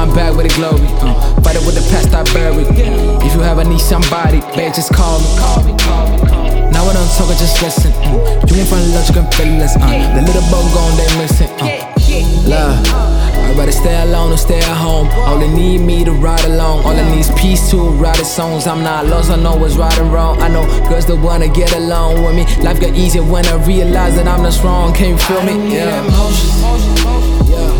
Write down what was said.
my bag with the glory. Fight it with the past I buried. If you ever need somebody, babe, just call me. Now when I'm talking, just listen. You won't find love, you can feel this. The little bug gone, they missing. Love, I'd rather stay alone or stay at home. All they need me to ride along. All I need is peace to write the songs. I'm not lost, I know what's right and wrong. I know girls that wanna get along with me. Life got easier when I realize that I'm not strong. Can you feel me? Yeah.